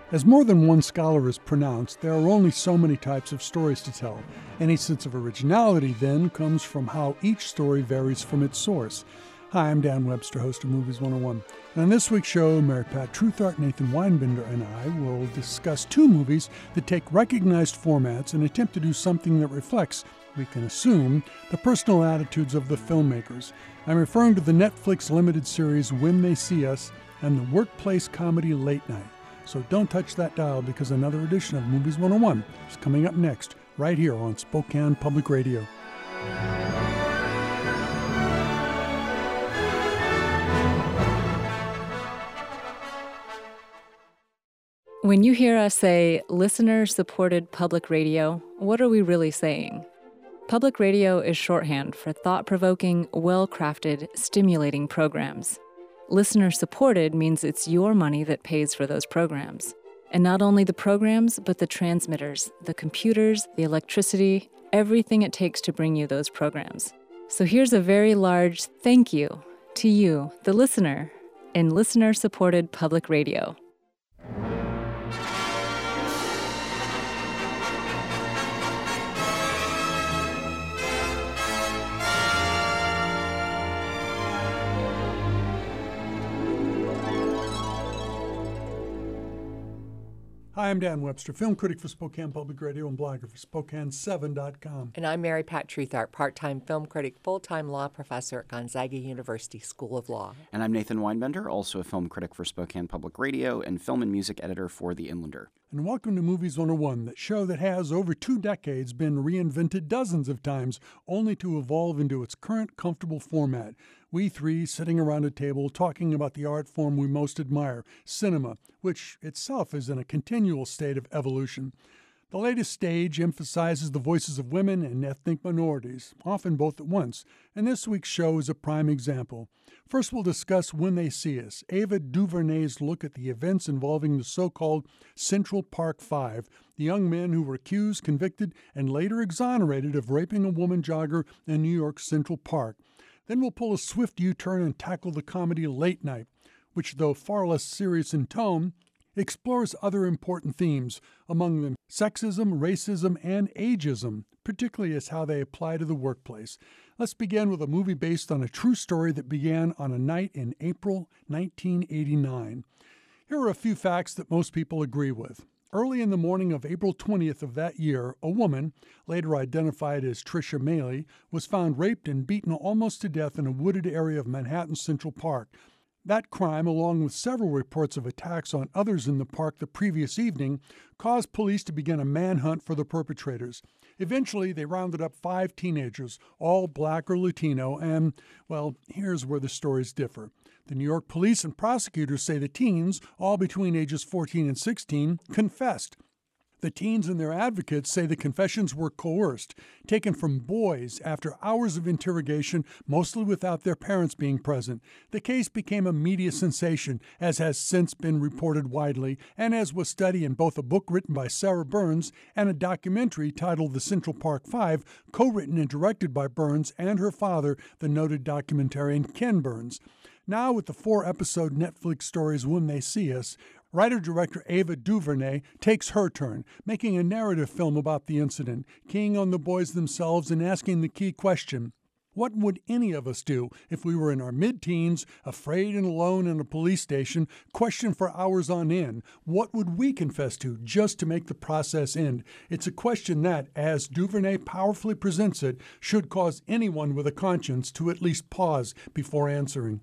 As more than one scholar has pronounced, there are only so many types of stories to tell. Any sense of originality, then, comes from how each story varies from its source. Hi, I'm Dan Webster, host of Movies 101. And on this week's show, Mary Pat Truthart, Nathan Weinbender, and I will discuss two movies that take recognized formats and attempt to do something that reflects, we can assume, the personal attitudes of the filmmakers. I'm referring to the Netflix limited series When They See Us and the workplace comedy Late Night. So don't touch that dial because another edition of Movies 101 is coming up next, right here on Spokane Public Radio. When you hear us say listener-supported public radio, what are we really saying? Public radio is shorthand for thought-provoking, well-crafted, stimulating programs. Listener-supported means it's your money that pays for those programs. And not only the programs, but the transmitters, the computers, the electricity, everything it takes to bring you those programs. So here's a very large thank you to you, the listener, in listener-supported public radio. Hi, I'm Dan Webster, film critic for Spokane Public Radio and blogger for Spokane7.com. And I'm Mary Pat Truthart, part-time film critic, full-time law professor at Gonzaga University School of Law. And I'm Nathan Weinbender, also a film critic for Spokane Public Radio and film and music editor for The Inlander. And welcome to Movies 101, that show that has, over 2 decades, been reinvented dozens of times, only to evolve into its current comfortable format. We three sitting around a table talking about the art form we most admire, cinema, which itself is in a continual state of evolution. The latest stage emphasizes the voices of women and ethnic minorities, often both at once, and this week's show is a prime example. First, we'll discuss When They See Us, Ava DuVernay's look at the events involving the so-called Central Park Five, the young men who were accused, convicted, and later exonerated of raping a woman jogger in New York's Central Park. Then we'll pull a swift U-turn and tackle the comedy Late Night, which, though far less serious in tone, explores other important themes, among them sexism, racism, and ageism, particularly as how they apply to the workplace. Let's begin with a movie based on a true story that began on a night in April 1989. Here are a few facts that most people agree with. Early in the morning of April 20th of that year, a woman, later identified as Tricia Maley, was found raped and beaten almost to death in a wooded area of Manhattan's Central Park. That crime, along with several reports of attacks on others in the park the previous evening, caused police to begin a manhunt for the perpetrators. Eventually, they rounded up 5 teenagers, all black or Latino, and, well, here's where the stories differ. The New York police and prosecutors say the teens, all between ages 14 and 16, confessed. The teens and their advocates say the confessions were coerced, taken from boys after hours of interrogation, mostly without their parents being present. The case became a media sensation, as has since been reported widely, and as was studied in both a book written by Sarah Burns and a documentary titled The Central Park Five, co-written and directed by Burns and her father, the noted documentarian Ken Burns. Now, with the 4-episode Netflix series When They See Us, writer-director Ava DuVernay takes her turn, making a narrative film about the incident, keying on the boys themselves and asking the key question: what would any of us do if we were in our mid-teens, afraid and alone in a police station, questioned for hours on end? What would we confess to just to make the process end? It's a question that, as DuVernay powerfully presents it, should cause anyone with a conscience to at least pause before answering.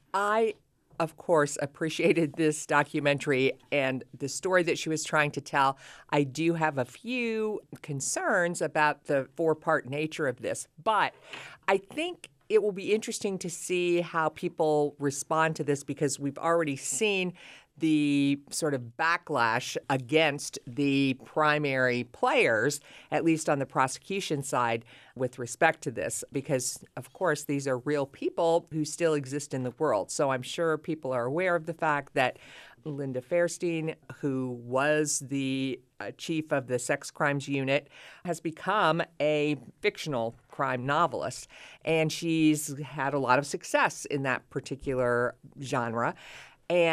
I, of course, appreciated this documentary and the story that she was trying to tell. I do have a few concerns about the 4-part nature of this, but I think it will be interesting to see how people respond to this, because we've already seen the sort of backlash against the primary players, at least on the prosecution side, with respect to this, because, of course, these are real people who still exist in the world. So I'm sure people are aware of the fact that Linda Fairstein, who was the chief of the sex crimes unit, has become a fictional crime novelist, and she's had a lot of success in that particular genre. And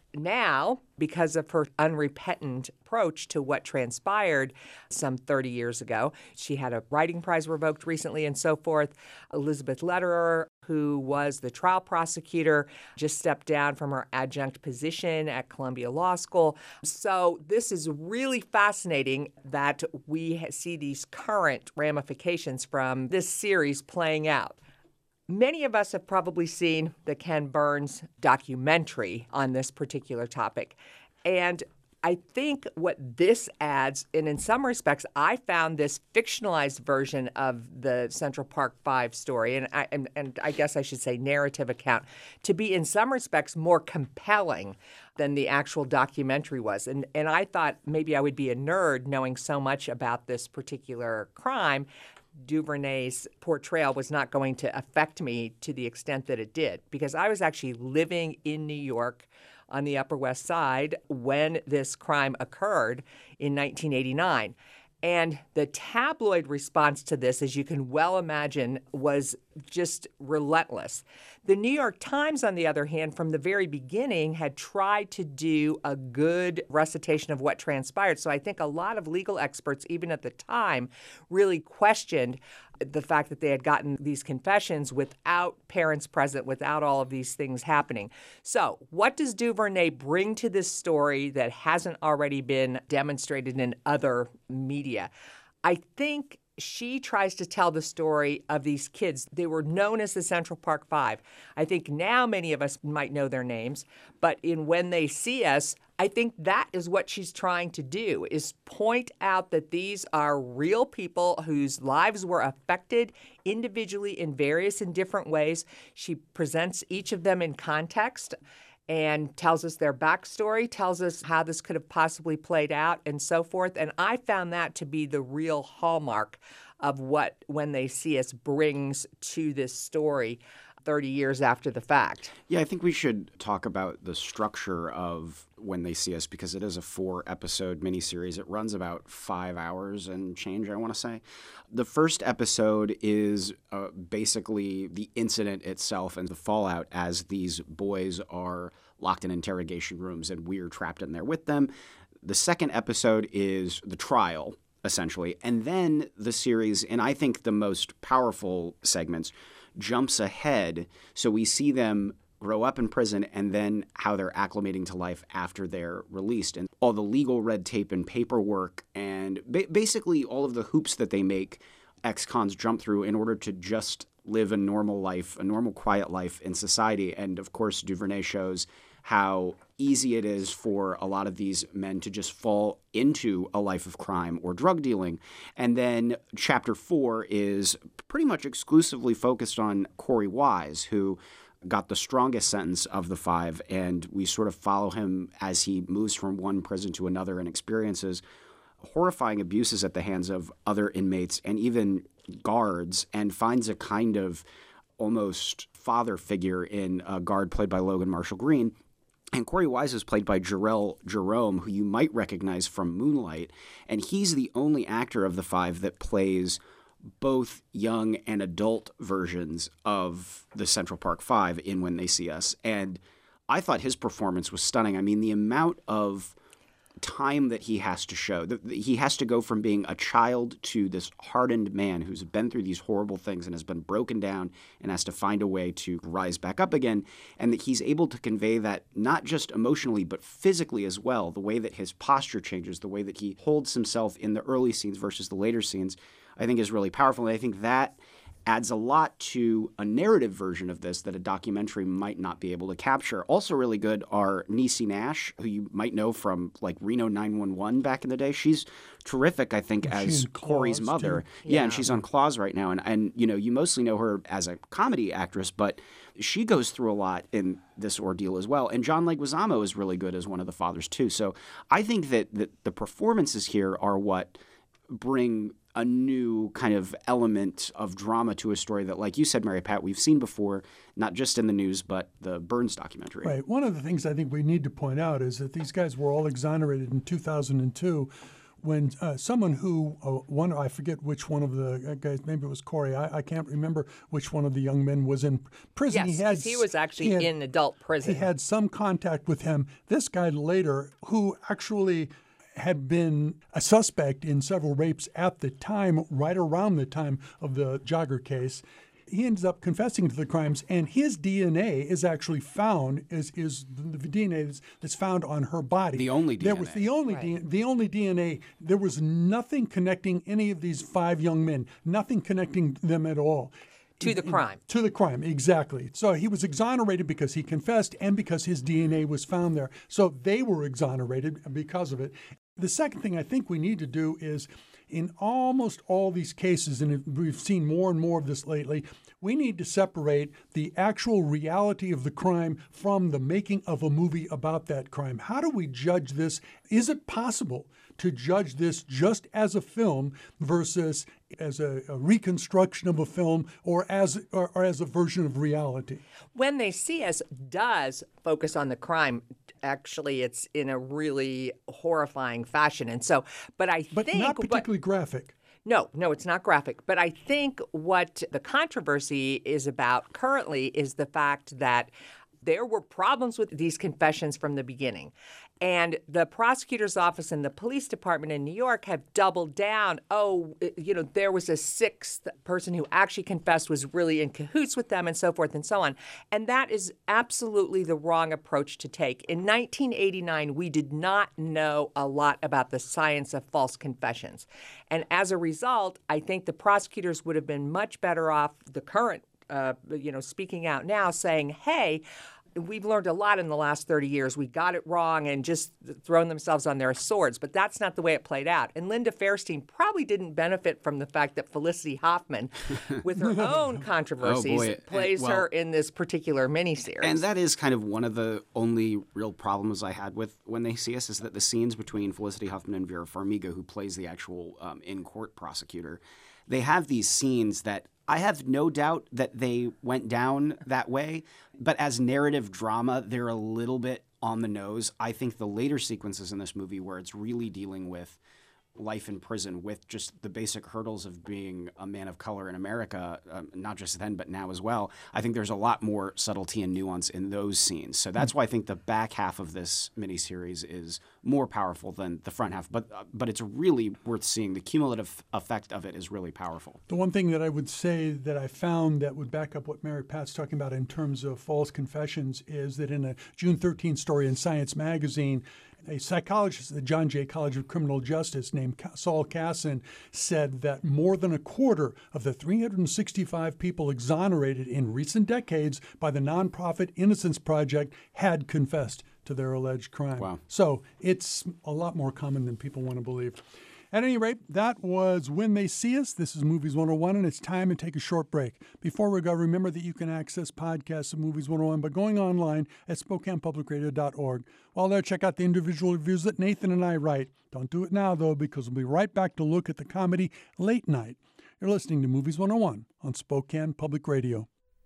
now, because of her unrepentant approach to what transpired some 30 years ago, she had a writing prize revoked recently and so forth. Elizabeth Lederer, who was the trial prosecutor, just stepped down from her adjunct position at Columbia Law School. So this is really fascinating that we see these current ramifications from this series playing out. Many of us have probably seen the Ken Burns documentary on this particular topic. And I think what this adds, and in some respects, I found this fictionalized version of the Central Park 5 story, and I guess I should say narrative account, to be in some respects more compelling than the actual documentary was. And I thought maybe I would be a nerd knowing so much about this particular crime. DuVernay's portrayal was not going to affect me to the extent that it did, because I was actually living in New York on the Upper West Side when this crime occurred in 1989. And the tabloid response to this, as you can well imagine, was just relentless. The New York Times, on the other hand, from the very beginning, had tried to do a good recitation of what transpired. So I think a lot of legal experts, even at the time, really questioned the fact that they had gotten these confessions without parents present, without all of these things happening. So what does DuVernay bring to this story that hasn't already been demonstrated in other media? I think she tries to tell the story of these kids. They were known as the Central Park 5. I think now many of us might know their names, but in When They See Us, I think that is what she's trying to do, is point out that these are real people whose lives were affected individually in various and different ways. She presents each of them in context and tells us their backstory, tells us how this could have possibly played out, and so forth. And I found that to be the real hallmark of what When They See Us brings to this story 30 years after the fact. Yeah, I think we should talk about the structure of When They See Us, because it is a 4-episode miniseries. It runs about 5 hours and change, I want to say. The first episode is basically the incident itself and the fallout as these boys are locked in interrogation rooms and we're trapped in there with them. The second episode is the trial, essentially. And then the series, and I think the most powerful segments, jumps ahead. So we see them grow up in prison and then how they're acclimating to life after they're released, and all the legal red tape and paperwork and basically all of the hoops that they make ex-cons jump through in order to just live a normal life, a normal quiet life in society. And of course, DuVernay shows how easy it is for a lot of these men to just fall into a life of crime or drug dealing. And then chapter 4 is pretty much exclusively focused on Corey Wise, who got the strongest sentence of the 5, and we sort of follow him as he moves from one prison to another and experiences horrifying abuses at the hands of other inmates and even guards, and finds a kind of almost father figure in a guard played by Logan Marshall Green. And Corey Wise is played by Jarrell Jerome, who you might recognize from Moonlight, and he's the only actor of the 5 that plays both young and adult versions of the Central Park 5 in When They See Us. And I thought his performance was stunning. I mean, the amount of time that he has to show, he has to go from being a child to this hardened man who's been through these horrible things and has been broken down and has to find a way to rise back up again, and that he's able to convey that not just emotionally but physically as well, the way that his posture changes, the way that he holds himself in the early scenes versus the later scenes, I think is really powerful. And I think that adds a lot to a narrative version of this that a documentary might not be able to capture. Also really good are Niecy Nash, who you might know from like Reno 911 back in the day. She's terrific, I think, as Corey's mother. Yeah, and she's on Claws right now. And you know, you mostly know her as a comedy actress, but she goes through a lot in this ordeal as well. And John Leguizamo is really good as one of the fathers too. So I think that the performances here are what bring a new kind of element of drama to a story that, like you said, Mary Pat, we've seen before, not just in the news, but the Burns documentary. Right. One of the things I think we need to point out is that these guys were all exonerated in 2002 when someone who, I forget which one of the guys, maybe it was Corey, I can't remember which one of the young men was in prison. Yes, he was actually in adult prison. He had some contact with him. This guy later, who actually had been a suspect in several rapes at the time, right around the time of the Jogger case, he ends up confessing to the crimes, and his DNA is actually found, is the DNA that's found on her body. The only DNA. There was the only DNA. There was nothing connecting any of these 5 young men, nothing connecting them at all. To the crime. To the crime, exactly. So he was exonerated because he confessed and because his DNA was found there. So they were exonerated because of it. The second thing I think we need to do is, in almost all these cases, and we've seen more and more of this lately, we need to separate the actual reality of the crime from the making of a movie about that crime. How do we judge this? Is it possible to judge this just as a film versus as a reconstruction of a film or as a version of reality? When They See Us does focus on the crime. Actually, it's in a really horrifying fashion. And so, but not particularly graphic. No, it's not graphic. But I think what the controversy is about currently is the fact that there were problems with these confessions from the beginning. And the prosecutor's office and the police department in New York have doubled down. There was a 6th person who actually confessed, was really in cahoots with them, and so forth and so on. And that is absolutely the wrong approach to take. In 1989, we did not know a lot about the science of false confessions. And as a result, I think the prosecutors would have been much better off, the current speaking out now, saying, hey, we've learned a lot in the last 30 years. We got it wrong, and just thrown themselves on their swords. But that's not the way it played out. And Linda Fairstein probably didn't benefit from the fact that Felicity Hoffman, with her own controversies, plays her in this particular miniseries. And that is kind of one of the only real problems I had with When They See Us, is that the scenes between Felicity Huffman and Vera Farmiga, who plays the actual in-court prosecutor, they have these scenes that I have no doubt that they went down that way, but as narrative drama, they're a little bit on the nose. I think the later sequences in this movie where it's really dealing with life in prison, with just the basic hurdles of being a man of color in America, not just then but now as well, I think there's a lot more subtlety and nuance in those scenes. So that's why I think the back half of this miniseries is more powerful than the front half. But it's really worth seeing. The cumulative effect of it is really powerful. The one thing that I would say that I found that would back up what Mary Pat's talking about in terms of false confessions is that in a June 13 story in Science magazine, a psychologist at the John Jay College of Criminal Justice named Saul Kassin said that more than a quarter of the 365 people exonerated in recent decades by the nonprofit Innocence Project had confessed to their alleged crime. Wow. So it's a lot more common than people want to believe. At any rate, that was When They See Us. This is Movies 101, and it's time to take a short break. Before we go, remember that you can access podcasts of Movies 101 by going online at SpokanePublicRadio.org. While there, check out the individual reviews that Nathan and I write. Don't do it now, though, because we'll be right back to look at the comedy Late Night. You're listening to Movies 101 on Spokane Public Radio.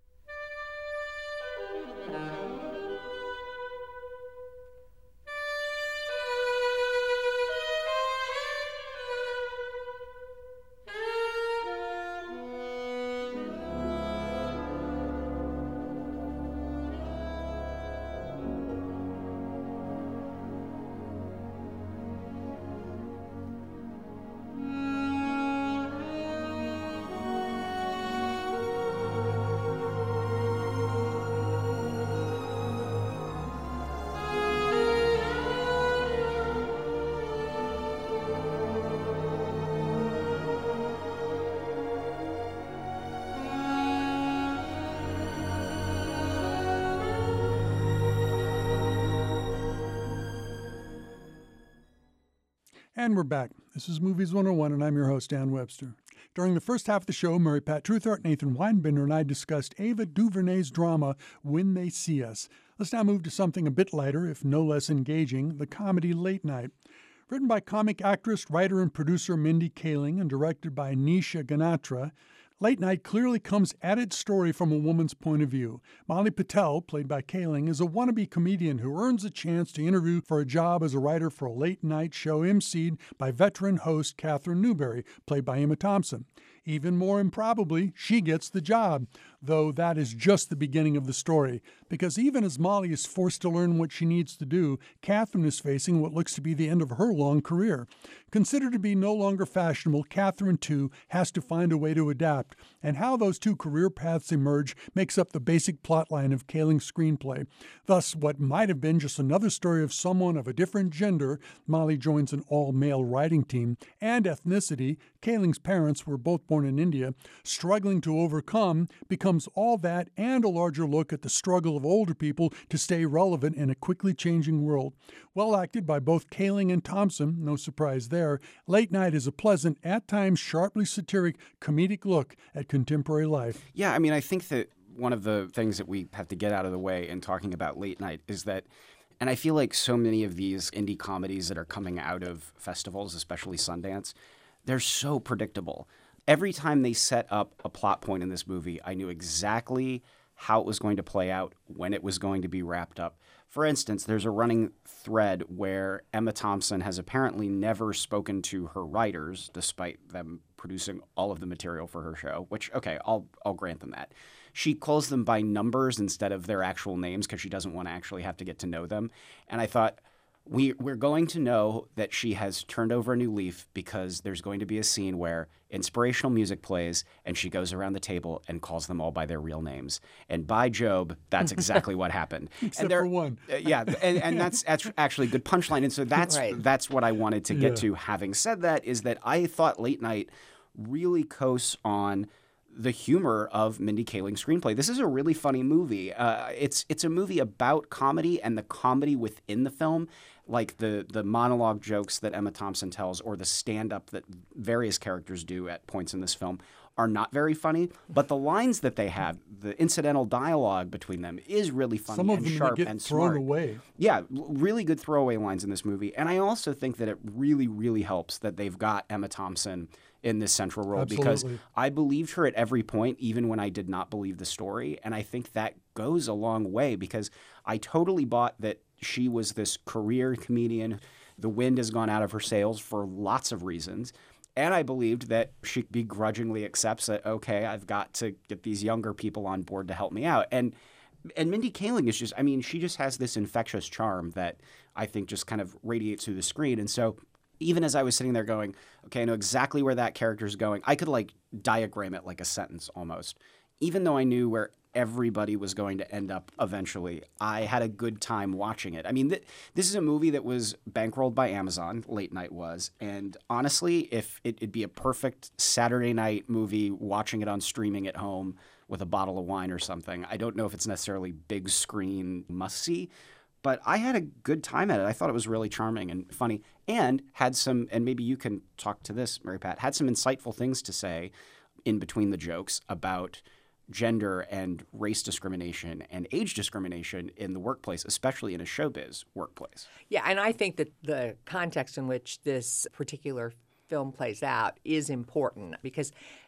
And we're back. This is Movies 101, and I'm your host, Dan Webster. During the first half of the show, Mary Pat Truthart, Nathan Weinbender, and I discussed Ava DuVernay's drama, When They See Us. Let's now move to something a bit lighter, if no less engaging, the comedy Late Night. Written by comic actress, writer, and producer Mindy Kaling and directed by Nisha Ganatra, Late Night clearly comes at its story from a woman's point of view. Molly Patel, played by Kaling, is a wannabe comedian who earns a chance to interview for a job as a writer for a late-night show emceed by veteran host Catherine Newberry, played by Emma Thompson. Even more improbably, she gets the job, though that is just the beginning of the story, because even as Molly is forced to learn what she needs to do, Catherine is facing what looks to be the end of her long career. Considered to be no longer fashionable, Catherine, too, has to find a way to adapt, and how those two career paths emerge makes up the basic plotline of Kaling's screenplay. Thus, what might have been just another story of someone of a different gender, Molly joins an all-male writing team, and ethnicity, Kaling's parents were both born in India, struggling to overcome, becomes all that and a larger look at the struggle of older people to stay relevant in a quickly changing world. Well acted by both Kaling and Thompson, no surprise there, Late Night is a pleasant, at times sharply satiric, comedic look at contemporary life. Yeah, I mean, I think that one of the things that we have to get out of the way in talking about Late Night is that, and I feel like so many of these indie comedies that are coming out of festivals, especially Sundance, they're so predictable. Every time they set up a plot point in this movie, I knew exactly how it was going to play out, when it was going to be wrapped up. For instance, there's a running thread where Emma Thompson has apparently never spoken to her writers, despite them producing all of the material for her show, which, okay, I'll grant them that. She calls them by numbers instead of their actual names because she doesn't want to actually have to get to know them. And I thought, we're going to know that she has turned over a new leaf because there's going to be a scene where inspirational music plays and she goes around the table and calls them all by their real names. And by Job, that's exactly what happened. Except for one. Yeah, and that's actually a good punchline. And so that's what I wanted to get to. Having said that, is that I thought Late Night really coasts on the humor of Mindy Kaling's screenplay. This is a really funny movie. It's a movie about comedy and the comedy within the film, like the monologue jokes that Emma Thompson tells or the stand-up that various characters do at points in this film are not very funny, but the lines that they have, the incidental dialogue between them is really funny Some of and them sharp get and thrown smart. away. Yeah, really good throwaway lines in this movie. And I also think that it really, really helps that they've got Emma Thompson in this central role because I believed her at every point, even when I did not believe the story. And I think that goes a long way because I totally bought that she was this career comedian. The wind has gone out of her sails for lots of reasons. And I believed that she begrudgingly accepts that, okay, I've got to get these younger people on board to help me out. And Mindy Kaling is just, I mean, she just has this infectious charm that I think just kind of radiates through the screen. And so even as I was sitting there going, okay, I know exactly where that character's going, I could like diagram it like a sentence almost. Even though I knew where everybody was going to end up eventually, I had a good time watching it. I mean, this is a movie that was bankrolled by Amazon, Late Night was, and honestly, if it'd be a perfect Saturday night movie, watching it on streaming at home with a bottle of wine or something. I don't know if it's necessarily big screen must-see, but I had a good time at it. I thought it was really charming and funny and had some, and maybe you can talk to this, Mary Pat, had some insightful things to say in between the jokes about gender and race discrimination and age discrimination in the workplace, especially in a showbiz workplace. Yeah, and I think that the context in which this particular film plays out is important because,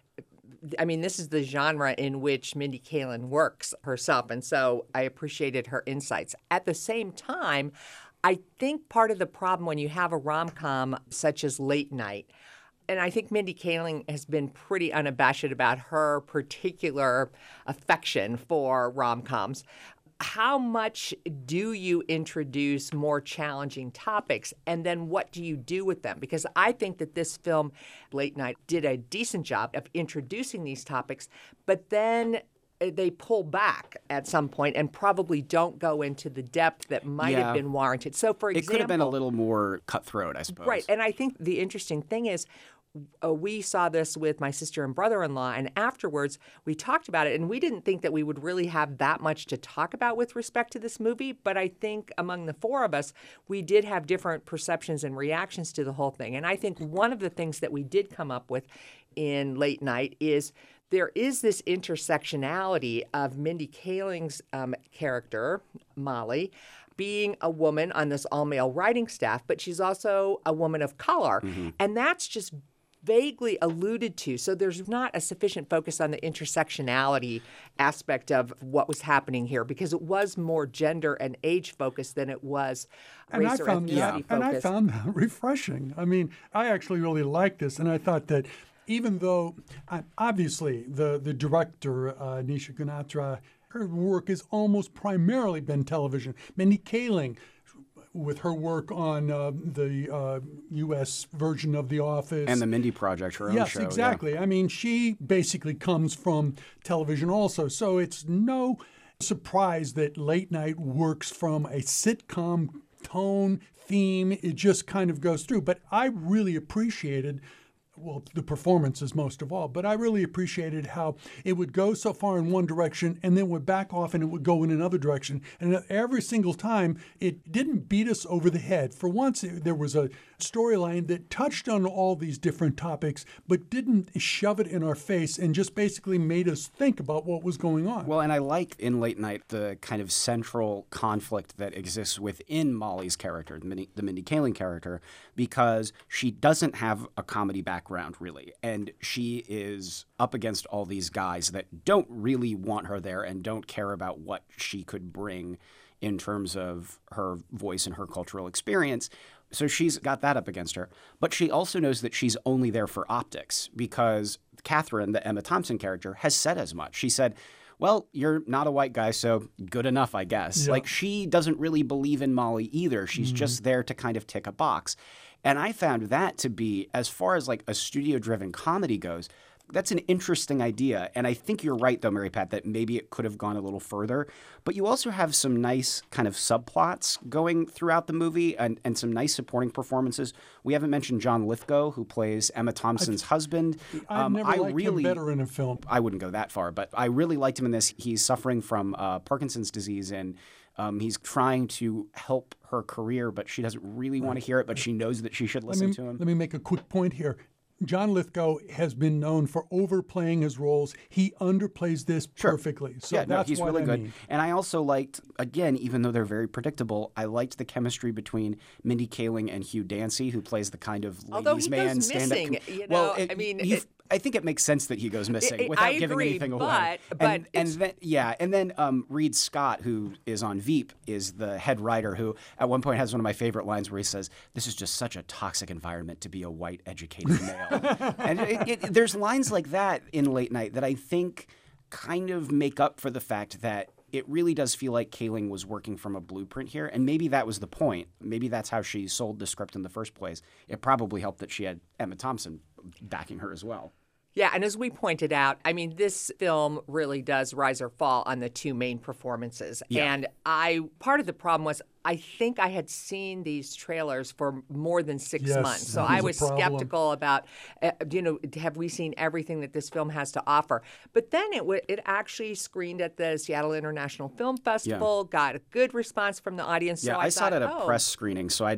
I mean, this is the genre in which Mindy Kaling works herself, and so I appreciated her insights. At the same time, I think part of the problem when you have a rom-com such as Late Night, and I think Mindy Kaling has been pretty unabashed about her particular affection for rom-coms. How much do you introduce more challenging topics, and then what do you do with them? Because I think that this film, Late Night, did a decent job of introducing these topics, but then they pull back at some point and probably don't go into the depth that might have been warranted. So, for example, it could have been a little more cutthroat, I suppose. Right, and I think the interesting thing is we saw this with my sister and brother-in-law, and afterwards we talked about it, and we didn't think that we would really have that much to talk about with respect to this movie, but I think among the four of us, we did have different perceptions and reactions to the whole thing. And I think one of the things that we did come up with in Late Night is there is this intersectionality of Mindy Kaling's character, Molly, being a woman on this all-male writing staff, but she's also a woman of color. Mm-hmm. And that's just vaguely alluded to. So there's not a sufficient focus on the intersectionality aspect of what was happening here, because it was more gender and age focused than it was race or ethnicity focused. And I found that refreshing. I mean, I actually really liked this, and I thought that even though, obviously, the director, Nisha Ganatra, her work has almost primarily been television. Mindy Kaling, with her work on the U.S. version of The Office. And the Mindy Project, her own show. Yes, exactly. Yeah. I mean, she basically comes from television also. So it's no surprise that Late Night works from a sitcom tone, theme. It just kind of goes through. But I really appreciated, well, the performances most of all, but I really appreciated how it would go so far in one direction and then would back off and it would go in another direction. And every single time, it didn't beat us over the head. For once, there was a storyline that touched on all these different topics, but didn't shove it in our face and just basically made us think about what was going on. Well, and I like in Late Night the kind of central conflict that exists within Molly's character, the Mindy Kaling character, because she doesn't have a comedy background, really. And she is up against all these guys that don't really want her there and don't care about what she could bring in terms of her voice and her cultural experience. So she's got that up against her. But she also knows that she's only there for optics, because Catherine, the Emma Thompson character, has said as much. She said, well, you're not a white guy, so good enough, I guess. Yeah. Like, she doesn't really believe in Molly either. She's just there to kind of tick a box. And I found that to be, as far as like a studio-driven comedy goes, that's an interesting idea. And I think you're right, though, Mary Pat, that maybe it could have gone a little further. But you also have some nice kind of subplots going throughout the movie and some nice supporting performances. We haven't mentioned John Lithgow, who plays Emma Thompson's husband. I've never liked him better in a film. I wouldn't go that far, but I really liked him in this. He's suffering from Parkinson's disease, and he's trying to help her career, but she doesn't really want to hear it, but she knows that she should listen to him. Let me make a quick point here. John Lithgow has been known for overplaying his roles. He underplays this perfectly. So that's he's what really I good. mean. And I also liked, again, even though they're very predictable, I liked the chemistry between Mindy Kaling and Hugh Dancy, who plays the kind of ladies' man stand-up. Missing, you know, I think it makes sense that he goes missing without giving anything away. But and then Reed Scott, who is on Veep, is the head writer, who at one point has one of my favorite lines where he says, "This is just such a toxic environment to be a white, educated male." And there's lines like that in Late Night that I think kind of make up for the fact that it really does feel like Kaling was working from a blueprint here. And maybe that was the point. Maybe that's how she sold the script in the first place. It probably helped that she had Emma Thompson backing her as well. Yeah, and as we pointed out, I mean, this film really does rise or fall on the two main performances. Yeah. And part of the problem was I think I had seen these trailers for more than 6 months. So I was skeptical about, have we seen everything that this film has to offer? But then it actually screened at the Seattle International Film Festival, got a good response from the audience. Yeah, so I saw it at a press screening, so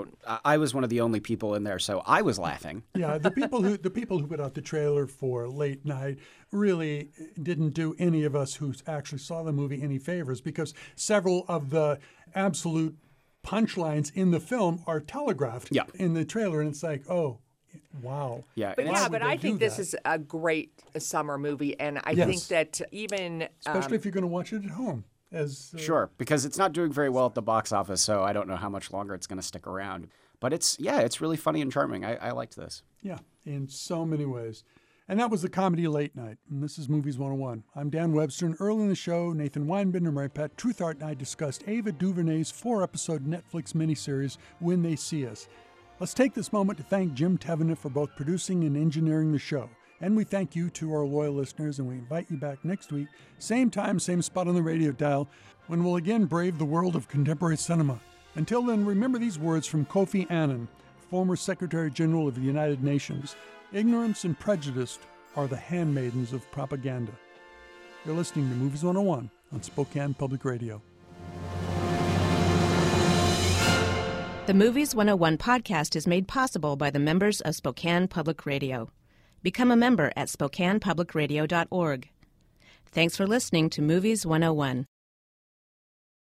I was one of the only people in there, so I was laughing. Yeah, the people who put out the trailer for Late Night really didn't do any of us who actually saw the movie any favors, because several of the absolute punchlines in the film are telegraphed in the trailer, and it's like, oh, wow. Yeah, but I think this is a great summer movie, and I think that even especially if you're going to watch it at home. Sure, because it's not doing very well at the box office, so I don't know how much longer it's going to stick around. But it's really funny and charming. I liked this. Yeah, in so many ways. And that was the comedy Late Night. And this is Movies 101. I'm Dan Webster, and early in the show, Nathan Weinbinder and Mary Pat Truthart and I discussed Ava DuVernay's 4-episode Netflix miniseries, When They See Us. Let's take this moment to thank Jim Tevenant for both producing and engineering the show. And we thank you to our loyal listeners, and we invite you back next week, same time, same spot on the radio dial, when we'll again brave the world of contemporary cinema. Until then, remember these words from Kofi Annan, former Secretary General of the United Nations. Ignorance and prejudice are the handmaidens of propaganda. You're listening to Movies 101 on Spokane Public Radio. The Movies 101 podcast is made possible by the members of Spokane Public Radio. Become a member at SpokanePublicRadio.org. Thanks for listening to Movies 101.